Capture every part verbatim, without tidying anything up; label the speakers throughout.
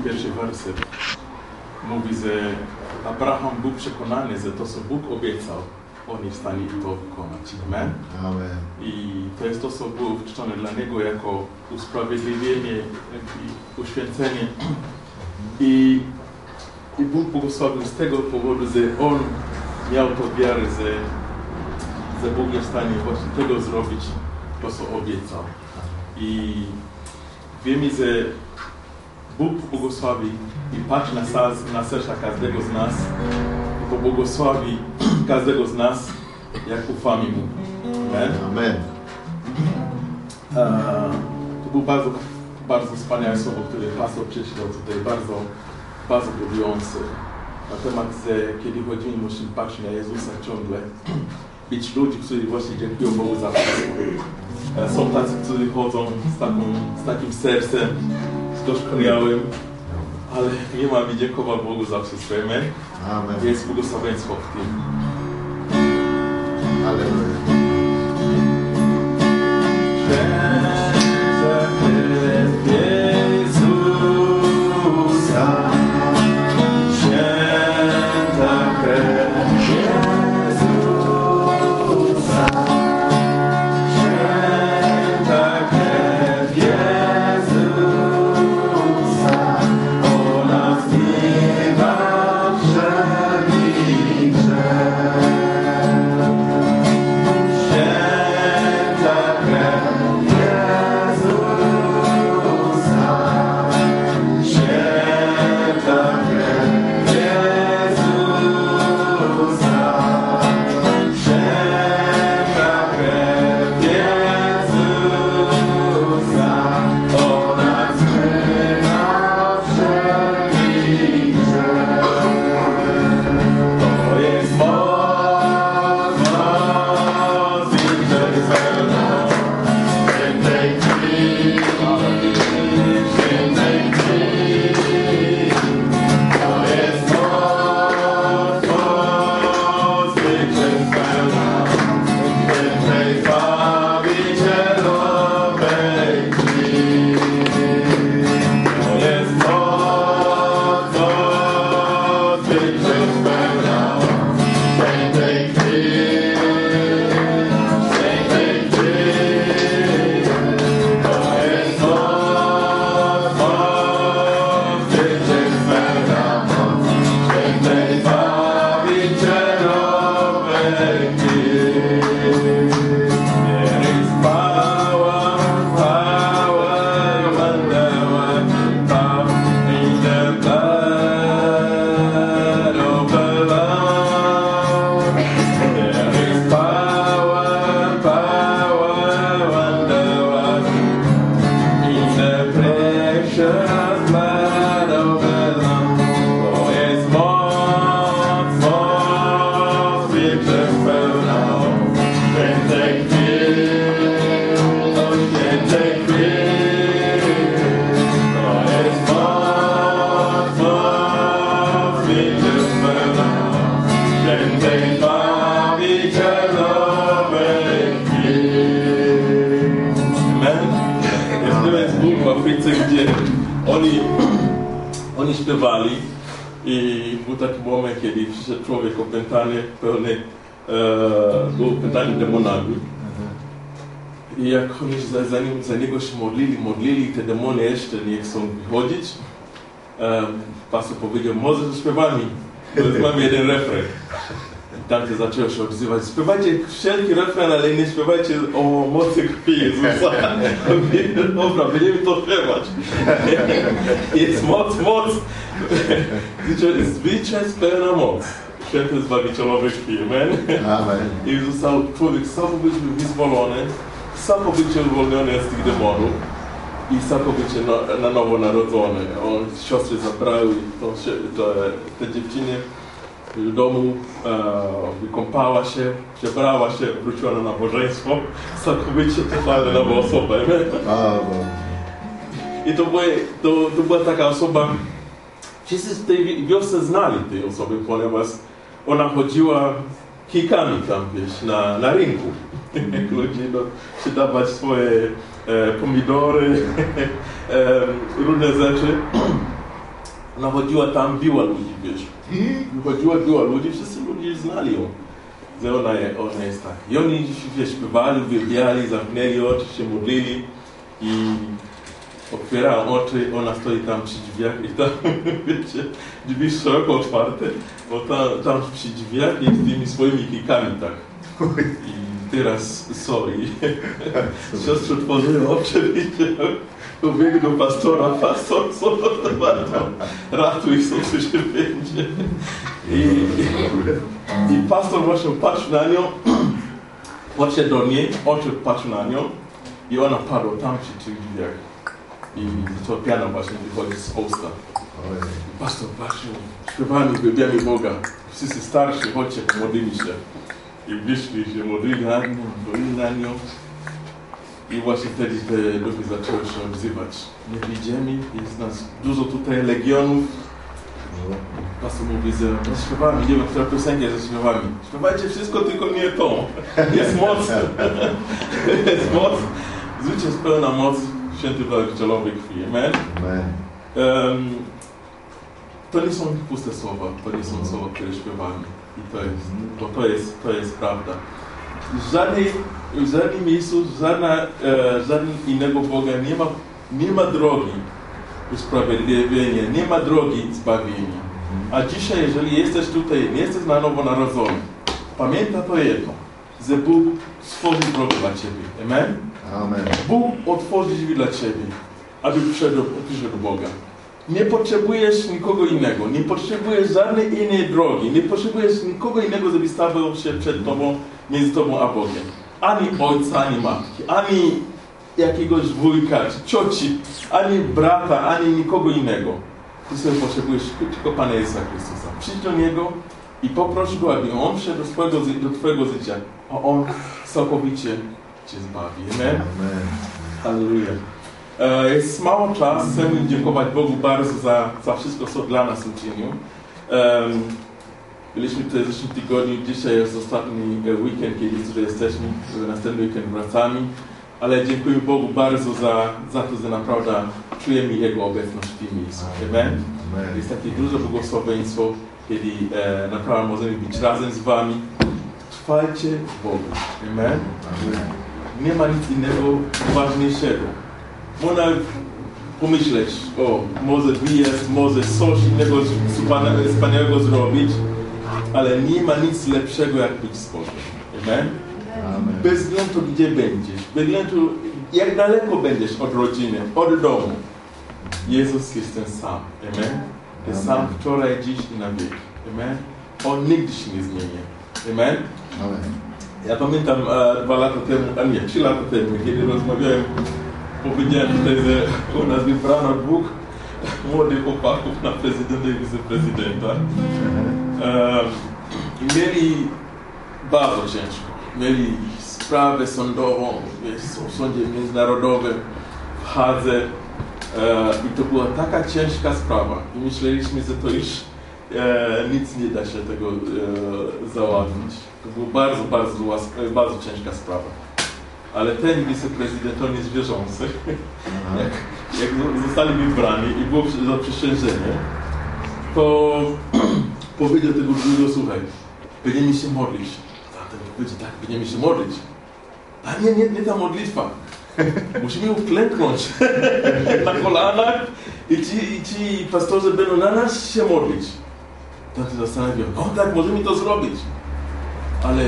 Speaker 1: pierwszy werset mówi, że Abraham był przekonany, że to, co Bóg obiecał, on jest w stanie to wykonać. Amen?
Speaker 2: Amen.
Speaker 1: I to jest to, co było wczczone dla niego jako usprawiedliwienie i uświęcenie. I, i Bóg błogosławił z tego powodu, że on miał to wiarę, że, że Bóg jest w stanie właśnie tego zrobić, to, co obiecał. I wiemy, że Bóg błogosławi i patrzy na, na serca każdego z nas i pobłogosławi każdego z nas, jak ufamy Mu. Amen.
Speaker 2: Amen.
Speaker 1: E, to był bardzo, bardzo wspaniałe słowo, które pastor przeczytał tutaj, bardzo, bardzo budujące. Na temat, że kiedy chodzimy, musimy patrzeć na Jezusa ciągle. Być ludzi, którzy właśnie dziękują Bogu za wszystko. E, są tacy, którzy chodzą z, taką, z takim sercem, doskonałym, ale nie mamy dziękować Bogu za wszystko. Amen.
Speaker 2: Amen.
Speaker 1: Jest błogosławieństwo w tym.
Speaker 2: Alleluja.
Speaker 1: Oni śpiewali i był taki moment, kiedy przyszedł człowiek opętany, pełny, e, był opętany demonami. I jak oni za, za, nim, za niego się modlili, modlili, te demony jeszcze nie chcą wychodzić. E, pastor powiedział, może ze śpiewami, mamy jeden refren. Tam się zaczęło się odzywać, śpiewajcie wszelki refren, ale nie śpiewajcie o mocy krwi Jezusa. Dobra, będziemy to śpiewać. Jest moc, moc. Zwycięstwo pełna moc. Święty Zbawicielowy krwi. Amen.
Speaker 2: Amen. I
Speaker 1: został człowiek sam być wyzwolony, sam być uwolniony z tych demonów i sam być na, na nowo narodzony. On, siostry zabrały to, to, te dziewczyny w domu, e, wykąpała się, przebrała się, wróciła na nabożeństwo, całkowicie totalna nowa osoba. I to, była, to, to była taka osoba, wszyscy z tej wiosce znali tej osoby, ponieważ ona chodziła kijkami tam, wiesz, na, na rynku. Ludzie no, sprzedawać swoje e, pomidory, e, różne rzeczy. Ona chodziła tam, biła ludzi, wiesz. Chodziła, biła ludzi, wszyscy ludzie znali ją. Że ona, je, ona jest tak. I oni wiesz, śpiewali, uwielbiali, zamknęli oczy, się modlili i otwierają oczy, ona stoi tam przy drzwiach i tam, wiecie, drzwi szeroko otwarte, bo tam, tam przy drzwiach i z tymi swoimi kijkami tak. I teraz, sorry, siostry otworzyły oczy, pobiegł do pastora, pastor, co to warto, ratuj, co tu się będzie. I, i, I pastor właśnie patrzył na nią, podszedł do niej, oczy patrzył na nią i ona padła tam przy tych drzwiach. I zaczęła piana właśnie wychodzić z usta. I pastor patrzył, śpiewamy, uwielbiamy Boga. Wszyscy starsi, chodźcie, pomodlili się. I wyszli się, modlili na nią, modlili na nią. I właśnie wtedy te duchy zaczęły się odzywać. Nie widzimy, jest nas dużo tutaj legionów. Pastor mówi, że śpiewamy, nie wiem, która piosenka jest ze śpiewami. Śpiewajcie wszystko, tylko nie to. Jest moc. Jest moc. Życie jest pełna moc świętej błogosławionej krwi. Amen. Amen. Um, to nie są puste słowa, to nie są słowa, które śpiewamy. I to jest, bo to jest, to jest prawda. W żadnej, w żadnym miejscu, żadna, e, żadnego innego Boga nie ma, nie ma drogi usprawiedliwienia, nie ma drogi zbawienia. A dzisiaj, jeżeli jesteś tutaj, nie jesteś na nowo narodzony, pamiętaj to jedno, że Bóg stworzy drogę dla Ciebie. Amen?
Speaker 2: Amen.
Speaker 1: Bóg otworzy drzwi dla Ciebie, aby przyszedł, przyszedł do Boga. Nie potrzebujesz nikogo innego, nie potrzebujesz żadnej innej drogi, nie potrzebujesz nikogo innego, żeby stawał się przed Tobą, między Tobą a Bogiem. Ani ojca, ani matki, ani jakiegoś wujka, czy cioci, ani brata, ani nikogo innego. Ty sobie potrzebujesz tylko Pana Jezusa Chrystusa. Przyjdź do Niego i poproś Go, aby On wszedł do Twojego, do Twojego życia, a On całkowicie Cię zbawi. Amen?
Speaker 2: Amen.
Speaker 1: Halleluja. E, jest mało czasu, chcę dziękować Bogu bardzo za, za wszystko, co dla nas uczynił. Um, byliśmy tutaj w zeszłym tygodniu, dzisiaj jest ostatni weekend, kiedy tutaj jesteśmy, następny weekend wracamy, ale dziękuję Bogu bardzo za, za to, że naprawdę czujemy Jego obecność w tym miejscu. Amen. Amen. Jest takie duże błogosławieństwo, kiedy e, naprawdę możemy być razem z Wami. Trwajcie w Bogu. Amen. Amen. Nie ma nic innego ważniejszego. Można pomyśleć, o, może wyjazd, może coś innego wspaniałego zrobić, ale nie ma nic lepszego, jak być z Bogiem. Amen? Amen. Bez względu, gdzie będziesz, bez względu, jak daleko będziesz od rodziny, od domu, Jezus jest ten sam. Amen? Ten sam wczoraj, dziś i na wieki. Amen? On nigdy się nie zmieni. Amen? Amen. Ja pamiętam e, dwa lata temu, a nie, trzy lata temu, kiedy rozmawiałem, powiedziałem tutaj, że u nas wybrano dwóch młodych chłopaków na prezydenta i wiceprezydenta. E, mieli bardzo ciężko. Mieli sprawę sądową w sądzie międzynarodowym w Hadze e, i to była taka ciężka sprawa. I myśleliśmy, że to już e, nic nie da się tego e, załatwić. To była bardzo, bardzo, bardzo ciężka sprawa. Ale ten wiceprezydent, on jest wierzący. jak, jak zostali wybrani i było zaprzysiężenie, to powiedział tego drugiego, słuchaj, będziemy się modlić. Zatem powiedział, tak, będziemy się modlić. A nie, nie, nie ta modlitwa. Musimy uklęknąć na kolanach i ci, i ci pastorzy będą na nas się modlić. To się zastanawiał, o tak, możemy to zrobić. Ale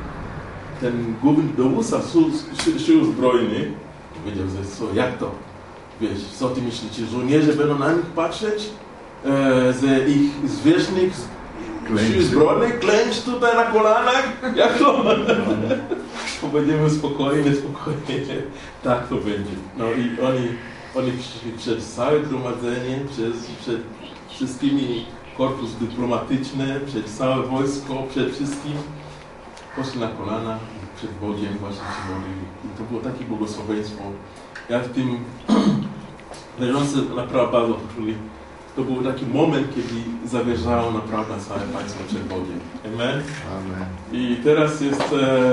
Speaker 1: ten główny dowódca sił zbrojnych powiedział, że co, jak to? Wiesz, co ty myślicie, żołnierze będą na nich patrzeć? E, że ich zwierzchnik sił zbrojnych klęcz tutaj na kolanach? Jak to? Będziemy spokojnie, spokojnie. Tak to będzie. No i oni, oni przyszli przez całe gromadzenie, przez, przed wszystkimi korpus dyplomatyczny, przed całe wojsko, przed wszystkim. Poszli na kolana przed Bogiem, właśnie się modlili. I to było takie błogosławieństwo. Ja w tym wierzący naprawdę bardzo poczuli. To był taki moment, kiedy zawierzało naprawdę całe państwo przed Bogiem. Amen? Amen. I teraz jest e,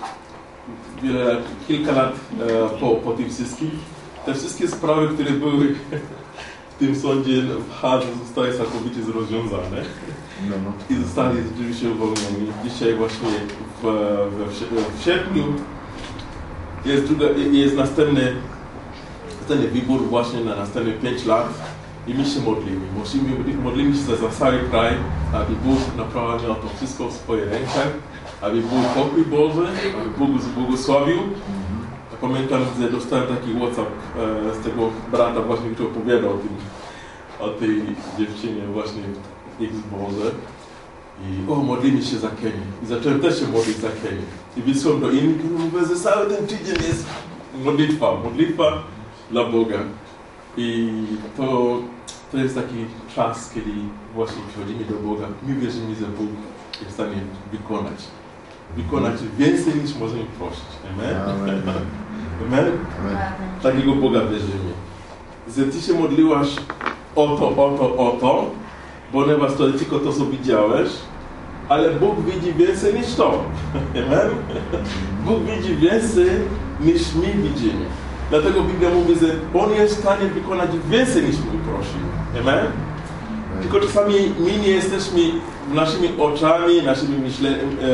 Speaker 1: wiele, kilka lat e, po, po tych wszystkich. Te wszystkie sprawy, które były tym sądzie w Hadze zostały całkowicie rozwiązane
Speaker 2: no, no.
Speaker 1: i zostali rzeczywiście uwolnieni. Dzisiaj właśnie w, w, w sierpniu jest, druga, jest następny, następny wybór właśnie na następne pięć lat i my się modlimy. Musimy, modlimy się za cały kraj, aby Bóg naprawdę miał to wszystko w swoich rękach, aby był pokój Boży, aby Bóg błogosławił. Pamiętam, że dostałem taki WhatsApp e, z tego brata właśnie, który opowiadał o, tym, o tej dziewczynie właśnie w X-Boze. I o, modlimy się za Kenię. I zacząłem też się modlić za Kenię. I wysłałem do innych, i mówię, że cały ten tydzień jest modlitwa, modlitwa dla Boga. I to, to jest taki czas, kiedy właśnie przychodzimy do Boga. My wierzymy, że Bóg jest w stanie wykonać. Wykonać więcej niż możemy prosić. Amen? Amen. Amen? Amen. Takiego Boga wierzymy. Że Ty się modliłaś o to, o to, o to, ponieważ to tylko to, co widziałeś, ale Bóg widzi więcej niż to. Amen? Bóg widzi więcej niż my widzimy. Dlatego Biblia mówi, że On jest w stanie wykonać więcej niż my prosimy. Amen? Tylko czasami my nie jesteśmy naszymi oczami, naszymi myśle,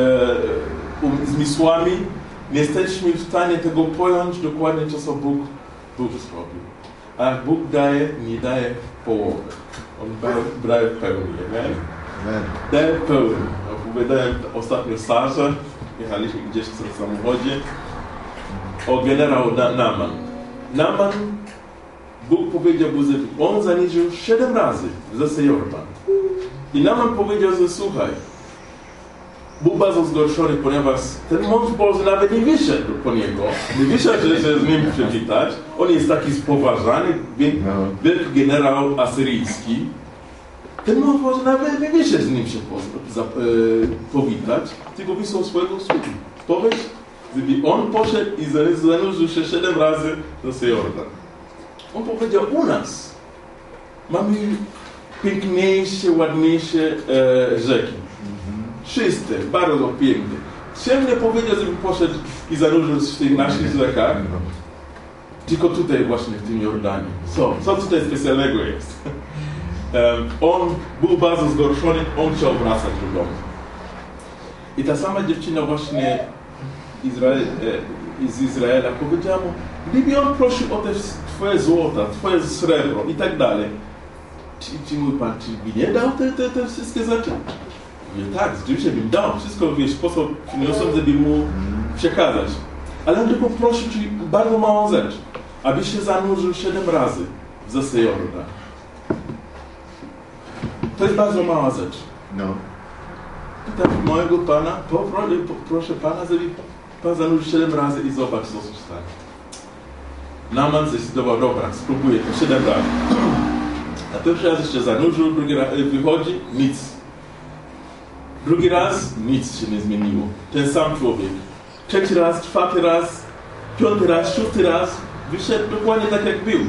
Speaker 1: e, zmysłami, nie jesteśmy w stanie tego pojąć dokładnie, co Bóg, Bóg zrobił. A jak Bóg daje, nie daje w połowę. On daje w pełni. Amen? Amen. Daje w pełni. Opowiadałem ostatnio Sarze, jechaliśmy gdzieś w samochodzie, o generał Naaman. Naaman, Bóg powiedział, że on zaniżył siedem razy w rzece Jordan. I Naaman powiedział, że słuchaj, był bardzo zgorszony, ponieważ ten mąż Boży nawet nie wyszedł po niego. Nie wyszedł, że się z nim przywitać. On jest taki spoważany, wielki generał asyryjski. Ten mąż Boży nawet nie wyszedł z nim się po, za, e, powitać, tylko wysłał swojego sługi. Powiedz, gdyby on poszedł i zanurzył się siedem razy do Jordan. On powiedział, u nas mamy piękniejsze, ładniejsze e, rzeki. Czyste, bardzo piękne. Czemu nie powiedział, żeby poszedł i zanurzył się w tych naszych rzekach? Tylko tutaj właśnie w tym Jordanie. Co? Co tutaj specjalnego jest? Um, on był bardzo zgorszony, on chciał wracać do domu. I ta sama dziewczyna właśnie Izrael, e, z Izraela powiedziała mu, gdyby on prosił o te twoje złota, twoje srebro i tak dalej, czy, czy mój Pan, czy by nie dał te, te, te wszystkie rzeczy? I tak, rzeczywiście bym dał wszystko w sposób przyniosłem, żeby mu przekazać. Ale on tylko prosił, czyli bardzo małą rzecz, aby się zanurzył siedem razy w rzece Jordan. To jest bardzo mała rzecz. No. Pytam mojego Pana, popro, proszę Pana, żeby Pan zanurzył siedem razy i zobacz, co się stanie. Naaman zdecydował, dobra, spróbuję to siedem razy. A pierwszy raz jeszcze zanurzył, drugi raz wychodzi, nic. Drugi raz, nic się nie zmieniło. Ten sam człowiek. Trzeci raz, czwarty raz, piąty raz, szósty raz, wyszedł dokładnie tak, jak był.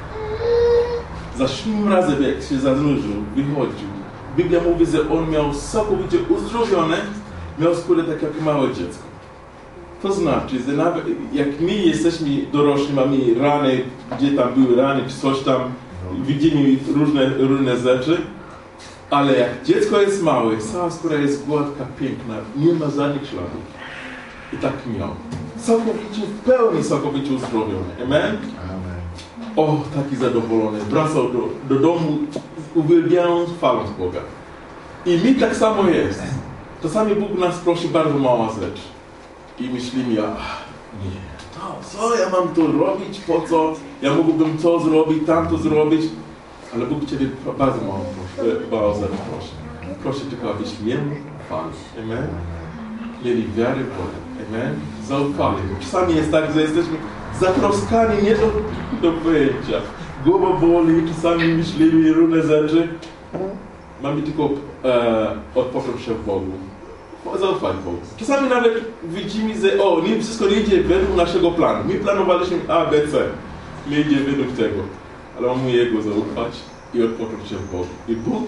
Speaker 1: Za siódmym razem, jak się zanurzył, wychodził. Biblia mówi, że on miał całkowicie uzdrowione, miał skórę tak jak małe dziecko. To znaczy, że nawet jak my jesteśmy dorośli, mamy rany, gdzie tam były rany, czy coś tam, widzimy różne, różne rzeczy, ale jak dziecko jest małe, cała skóra jest gładka, piękna, nie ma żadnych śladów. I tak miał. Całkowicie, w pełni całkowicie uzdrowiony. Amen? O, taki zadowolony. Wracał do, do domu, uwielbiając, chwaląc Boga. I mi tak samo jest. Czasami Bóg nas prosi bardzo mała rzecz. I myślimy, ja, nie, to, co ja mam to robić, po co? Ja mógłbym to zrobić, tamto zrobić. Ale Bóg Ciebie bardzo mało prosi, bardzo prosi. Proszę tylko, abyśmy Jemu chwali. Amen? Mieli wiarę w Boga. Amen? Zaufali. Czasami jest tak, że jesteśmy zatroskani nie do, do pojęcia. Głowa boli, czasami myślimy różne rzeczy. Mamy tylko e, odpocząć się w Bogu. Zaufać Bogu. Czasami nawet widzimy, że o, nie, wszystko nie idzie według naszego planu. My planowaliśmy A, B, C. Nie idzie według tego. Ale mamy Jego zaufać i odpocząć się w Bogu. I Bóg,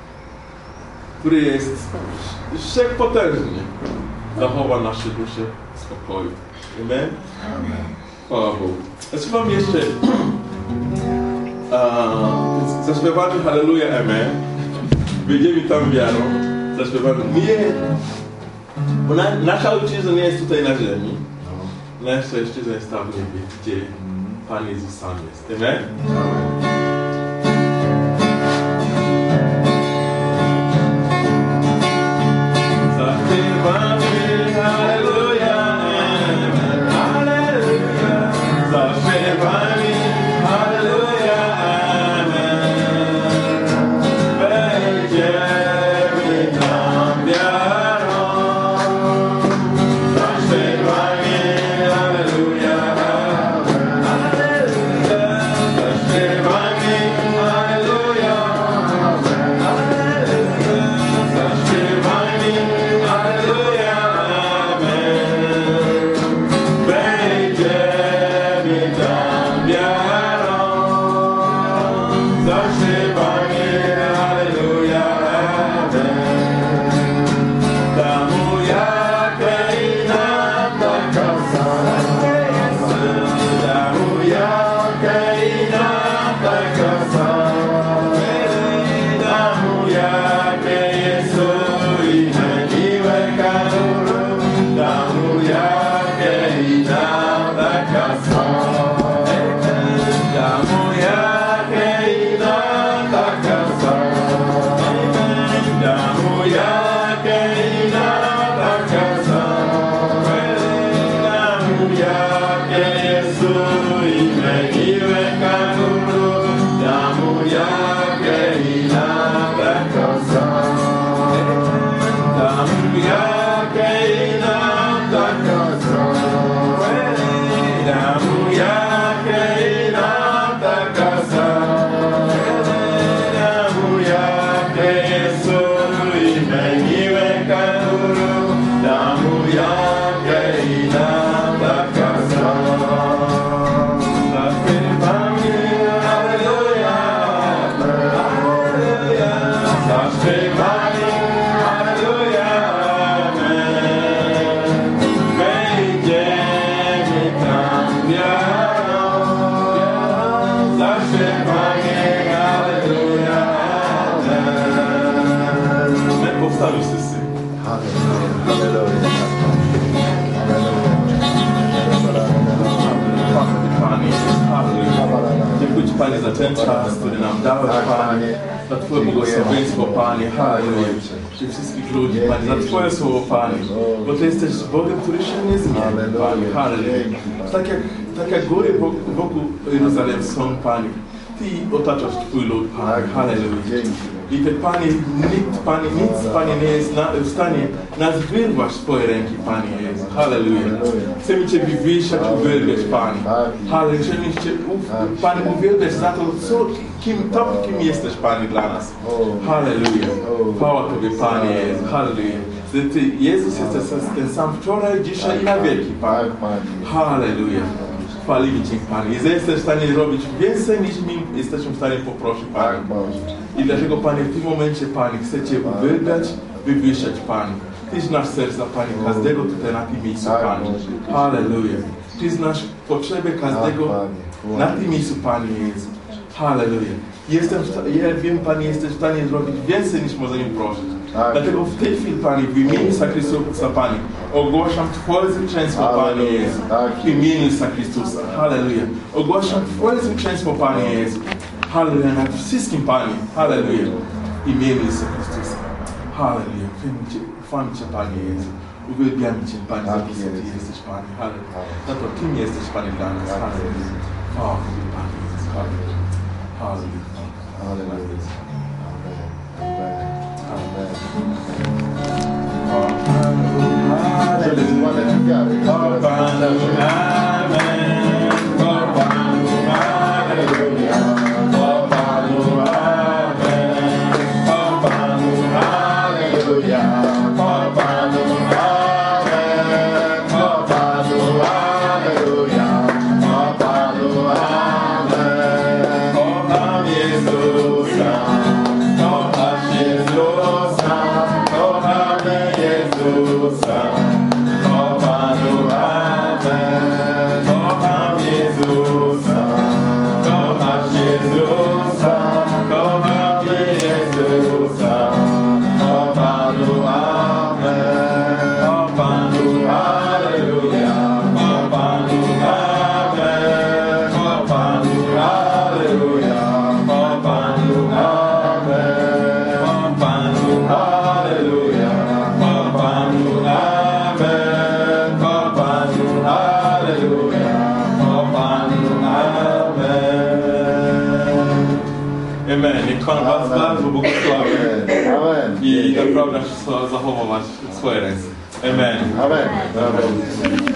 Speaker 1: który jest wszechpotężny, zachowa nasze dusze w spokoju. Amen? Amen. Chwała Bogu. Ja słucham jeszcze a, Zaśpiewamy Halleluja, Amen. Wyjdziemy tam wiarą. Zaśpiewamy. Nie. Bo na, nasza ojczyzna nie jest tutaj na ziemi. Nasza ojczyzna jest tam w niebie, gdzie Pan Jezus sam jest. Amen? Zaśpiewamy Halleluja, Amen. Halleluja. Zaśpiewamy Halleluja, Amen. Wejdziemy tam wiarą. Zaśpiewamy Halleluja, Amen. Halleluja. Zaśpiewamy Halleluja, Amen. Halleluja. Zaśpiewamy Halleluja, Amen. Wejdziemy tam wiarą. Zaśpiewamy Halleluja, Amen. Tamu jakie i nam taka sama. Tamu jakie i nam taka sama. Tamu jakie Jezu i miłe kanuru. Tamu jakie i nam taka sama. Tamu jakie i nam taka sama. Tamu jakie i nam taka sama. Tamu jakie Jezu i miłe kanuru. Tamu jakie i nam taka sama. Tamu jakie i nam taka sama. Tamu jakie i nam taka sama. Tamu jakie Jezu i miłe kanuru. Tamu jakie i nam taka sama. Zaśpiewamy Halleluja, Halleluja. Zaśpiewamy Halleluja, Amen. Wejdziemy tam wiarą. Zaśpiewamy Halleluja, Amen. My powstali wszyscy. Panie, Halleluja. Dziękuję Ci, Panie, za ten czas, który nam dałeś, Panie, za Twoje błogosławieństwo, Panie, Halleluja. Tych wszystkich ludzi, Panie, za Twoje słowo, Panie, bo Ty jesteś Bogiem, który się nie zmienia, Panie, Halleluja. Tak jak, tak jak góry wokół Jeruzalem są, Panie, Ty otaczasz Twój lud, Panie, Halleluja. I Ty, Panie, nikt, Panie, nic, Panie, nie jest na, w stanie nas wyrwać z Twojej ręki, Panie Jezu. Halleluja. Chcemy Cię wywyższać, uwielbiać, Panie. Halleluja. Chcemy Cię, Panie, uwielbiać za to, co, kim, to, kim jesteś, Panie, dla nas. Halleluja. Chwała Tobie, Panie Jezu. Halleluja. Ty, Jezus, jesteś ten sam wczoraj, dzisiaj i na wieki, Panie. Halleluja. Chwalimy Cię, Panie. Jesteś w stanie robić więcej, niż my jesteśmy w stanie poprosić, Panie. I dlatego, Panie, w tym momencie, Panie, chcę Cię uwielbiać, wywyższać, Panie. Ty znasz serca, Panie, każdego tutaj na tym miejscu, Panie. Halleluja. Ty znasz potrzeby każdego na tym miejscu, Panie Jezu. Halleluja. Jestem, ja wiem, Panie, jesteś w stanie zrobić więcej, niż możemy prosić. Dlatego w tej chwili, Panie, w imieniu Chrystusa, Panie, ogłaszam Twoje zwycięstwo, Panie Jezu. W imieniu Chrystusa. Halleluja. Ogłaszam Twoje zwycięstwo, Panie Jezu. Halleluja. Nad wszystkim, Panie. Halleluja. W imieniu Chrystusa. Halleluja. Chwalmy Cię, Panie Jezu. Uwielbiamy Cię, Panie, za to, co Ty jesteś, Panie. Halleluja. Za to, Kim jesteś, Panie, dla nas. Halleluja. Chwała Tobie, Panie Jezu. Halleluja. Halleluja. Halleluja. Kocham Jezusa. Amen. Niech Pan was
Speaker 2: Amen.
Speaker 1: bardzo błogosławi
Speaker 2: Amen.
Speaker 1: i naprawdę zachować swoje ręce. Amen.
Speaker 2: Amen. Amen.